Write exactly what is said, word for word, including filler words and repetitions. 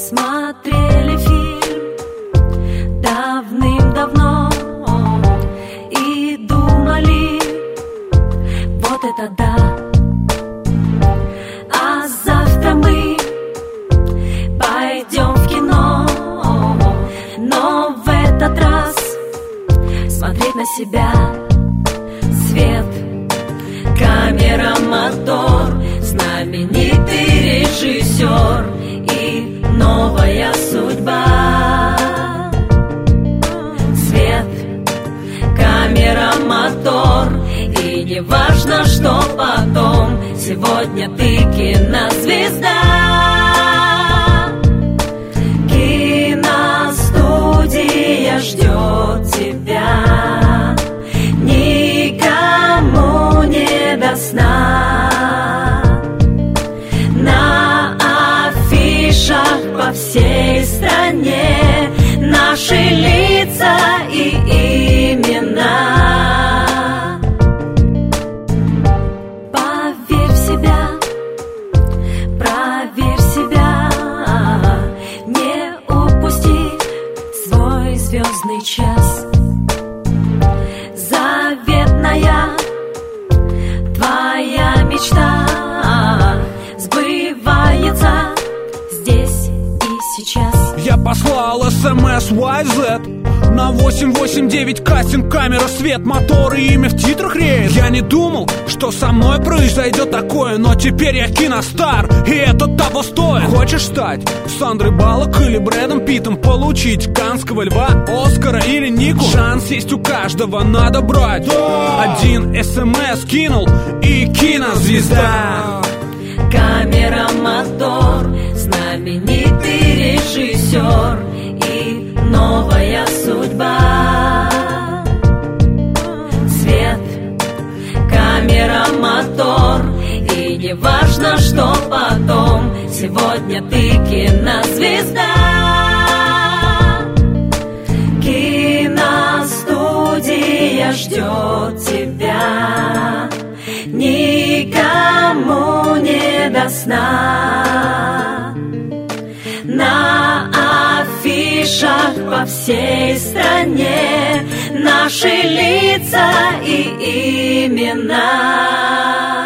Смотрели фильм давным-давно и думали, вот это да. А завтра мы пойдем в кино, но в этот раз смотреть на себя. Свет, камера, мотор, знаменитый режиссер и новая судьба. Свет, камера, мотор, и не важно, что потом. Сегодня ты кинозвезда. Киностудия ждет тебя. Никому не до сна. На афишах по всей стране наши лица и имена. Поверь в себя, проверь себя, не упусти свой звездный час. Заветная твоя мечта сбывается здесь и сейчас. Я послал смс уай зет на восемь восемь девять, кастинг, камера, свет, мотор и имя в титрах рейд. Я не думал, что со мной произойдет такое, но теперь я киностар, и это того стоит. Хочешь стать Сандрой Баллок или Брэдом Питтом, получить Каннского льва, Оскара или Нику? Шанс есть у каждого, надо брать. Один смс кинул и кинозвезда. Камера, мотор, знаменитый режиссер и новая судьба. Свет, камера, мотор, и не важно, что потом. Сегодня ты кинозвезда. Киностудия ждет тебя. Никому не до сна. На афишах по всей стране наши лица и имена.